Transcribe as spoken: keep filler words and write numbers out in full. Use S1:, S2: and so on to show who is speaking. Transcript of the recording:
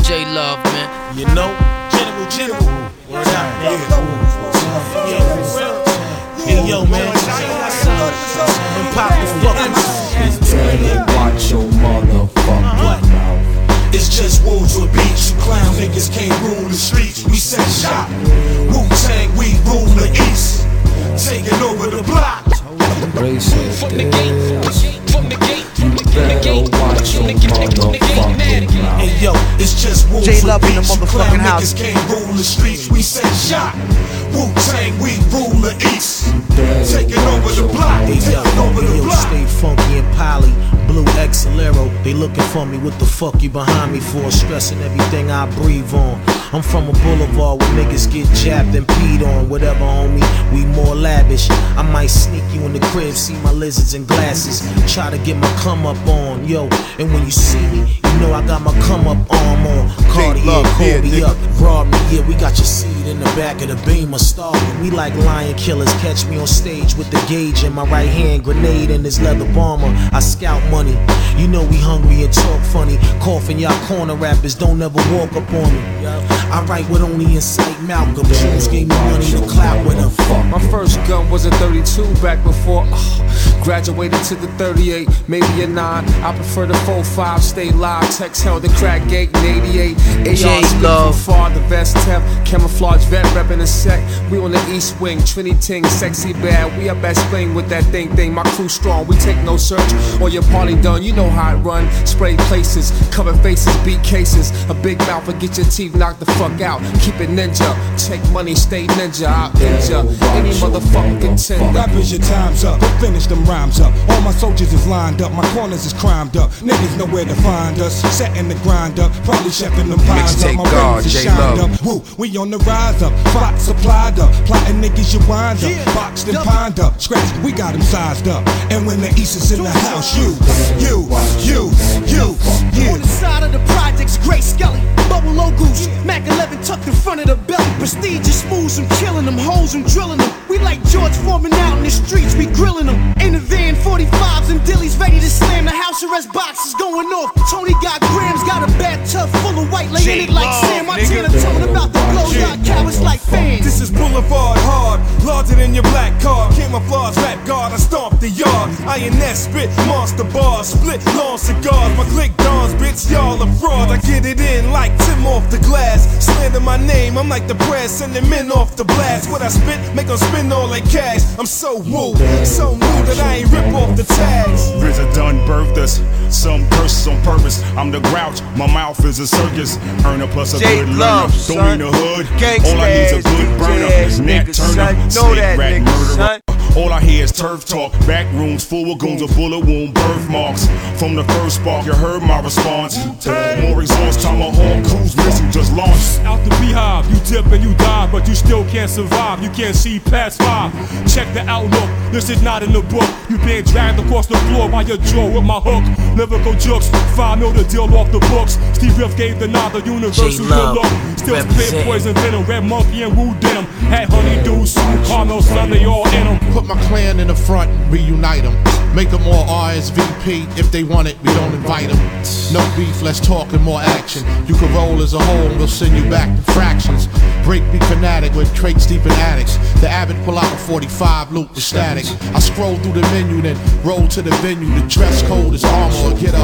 S1: J Love, man.
S2: You know, General, General. Word out, man. Hey, yo, man. And pop the fucking.
S3: Better watch your motherfucking mouth.
S4: It's just wolves with beats. You clown niggas can't rule the streets. We set shop. Wu-Tang, we rule the east. Taking over the block.
S3: Racist from the gate, from the gate, from the gate, better watch your motherfucking mouth.
S4: Hey yo, it's just wolves
S5: J Love
S4: with
S5: in the
S4: beats. You
S5: motherfucking
S4: clown
S5: house.
S4: niggas can't rule the streets. We set shop. Wu-Tang, we rule the east. Taking over the block.
S2: Hey, yo,
S4: Taking over the
S2: yo,
S4: block.
S2: stay funky and poly. Blue Excelero, they looking for me. What the fuck you behind me for? Stressing everything I breathe on. I'm from a boulevard where niggas get jabbed and peed on. Whatever, homie, we more lavish. I might sneak you in the crib, see my lizards and glasses. Try to get my come up on, yo. And when you see me, you know I got my come up arm on. Cartier, call me up, rob me, yeah. We got your seat in the back of the Beamer, starving. We like lion killers. Catch me on stage with the gauge in my right hand, grenade in this leather bomber. I scout money. You know we hungry and talk funny. Coughing y'all corner rappers, don't ever walk up on me. I write what only incite Malcolm. Jones gave me money to clap with him.
S6: My first gun was a thirty-two back before uh, graduated to the thirty-eight, maybe a nine. I prefer the four five, stay live. Text held the crack gate in eighty-eight. A Rs
S1: Love.
S6: from far, the vest temp, camouflage vet reppin' the set. We on the east wing, Trinity Ting, sexy bad. We up at Spring with that thing thing. My crew strong, we take no search. Or your party done, you know how it run. Spray places, cover faces, beat cases. A big mouth will get your teeth knocked the fuck out. Keep it ninja, take money, stay ninja. I'll injure any motherfucking contender.
S4: Rappers, your time's up. Go finish them rhymes up. All my soldiers is lined up. My corners is crimed up. Niggas know where to find us. Setting the grind up. Probably chefing them pies up. My rings is shined up. Woo, we on the rise up. Spot supplied up. Plotting niggas you wind up. Boxed and pined up. Scratch, we got them sized up. And when the East is in the house, you, you, you, you, you.
S5: On the side of the projects, Grace Skelly, Bubble Goose, Mac eleven tucked in front of the belly. Prestigious moves, I'm killing them, hoes, I'm drilling them. We like George Foreman out in the streets, we grilling them. In the van, forty-fives and dillies ready to slam. The house arrest box is going off. Tony got grams, got a bathtub full of white, laying it like Sam. Montana telling about the blow, y'all cowards like fans.
S4: This is Boulevard hard, larger than your black car. Camouflage rap guard, I stomp the yard. I and that spit, monster bars, split long cigars. My click dawns, bitch, y'all are frauds. I get it in like Tim off the glass. Slander my name, I'm like the press, sending men off the blast. What I spit, make them spend all their cash. I'm so woo, so new that I ain't rip off the tags.
S7: R Z A done birthed us, some curses on purpose. I'm the grouch, my mouth is a circus. Earner plus a
S5: J
S7: good
S5: Love,
S7: learner. Don't
S5: son.
S7: mean the hood,
S5: Gangsta
S7: all I need is a
S5: ass,
S7: good burner.
S5: ass
S7: Nat
S5: nigga, son.
S7: Turner,
S5: Know
S7: snake
S5: that
S7: rat
S5: nigga,
S7: murderer.
S5: son.
S7: All I hear is turf talk, back rooms full of goons, a bullet wound, birthmarks. From the first spark, you heard my response. More exhaust, Tomahawk, cruise missile just launched.
S8: Out the beehive, you dip and you die, but you still can't survive. You can't see past five. Check the outlook, this is not in the book. You being dragged across the floor by your jaw with my hook. Lyrical jokes, five mil to deal off the books. Steve Riff gave the nod, the universal
S1: J-Love,
S8: look. Still spit
S1: represent.
S8: poison venom, red monkey and woo denim. Had honeydew, super caramel, son, they all in them.
S9: Put my clan in the front, reunite them. Make them all R S V P. If they want it, we don't invite them. No beef, let's talk and more action. You can roll as a whole and we'll send you back to fractions. Breakbeat fanatic with traits deep in addicts. The Abbott pull out a forty-five, loop the static. I scroll through the menu, then roll to the venue. The dress code is armor, or get up.